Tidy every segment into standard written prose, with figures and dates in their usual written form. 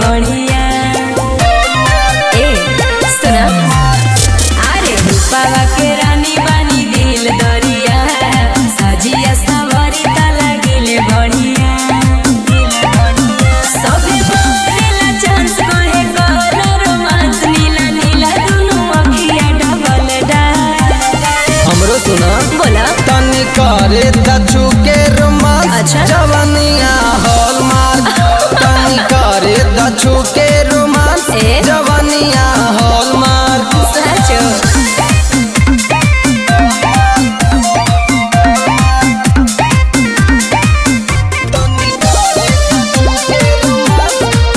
बढ़िया। ए सुना, अरे रूपावा के रानी बानी दिल दरिया, सजिया सवारी ता लागिले बढ़िया। सबे बोलेला चांस कहे कर रोमांस, नीला नीला दुनु अखिया डबल डा। हमरो सुना बोला तनी करे दछु के रोमांस, अच्छा। जवानिया हॉलमार्क। तनी करे दछु के रोमांस, ए? जवानिया हॉलमार्क। सचो तनी करे दछु के रोमांस,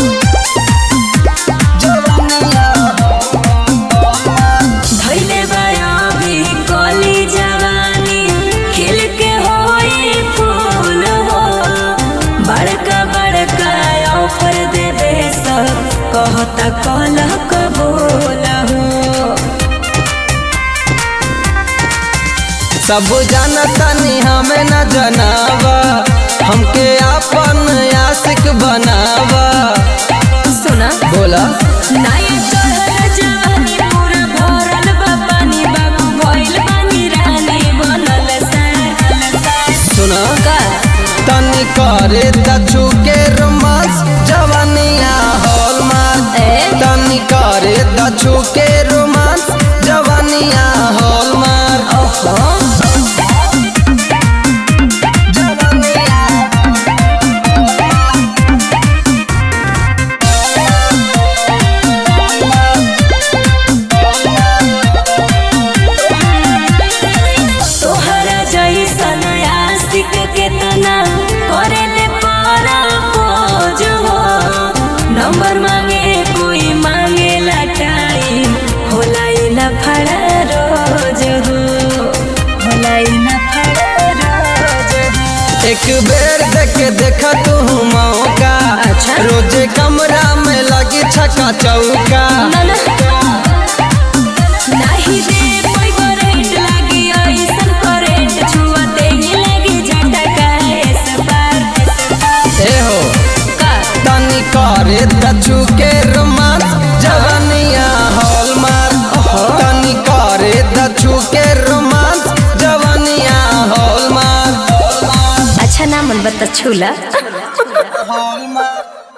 जवानिया धैले बाया भी कली जवानी, खिल के होई फूल हो। बड़का बड़का ऑफर देबे सब, कहता कल कबूल हो। सब जानतानी हमें न जनावा, हमके अपन आशिक बनावा। सुना बोला नाया चढ़ल जवानी पूरा भरल बा पानी, बाबू भइल बानी रानी बनल सा। सुना का तनी करे दछु के रोमांस, जवानिया हॉलमार्क। ए? तनी करे दछु के रोमांस, जवानिया हॉलमार्क। ओहो तोहरा जैसन आशिक केतना करेले पारा खोज हो। नंबर मांगे कोई मांगे टाइम, होला ना फड़ा रोज हो, होला ना फड़ा रोज हो। एक बेर देख देखा तू मौका, अच्छा। रोजे कमरा में लगी छक्का चौका। ना ना नाही दे कोई करेंट लागी, ऐसन करेंट छुआते ही लगी झटका इस बार। ए हो का तनी करे दछु के रोमांस, जवानिया हॉलमार्क। तनी करे दछु के रोमांस, जवानिया हॉलमार्क। अच्छा ना मन बता छूला। हॉलमार्क।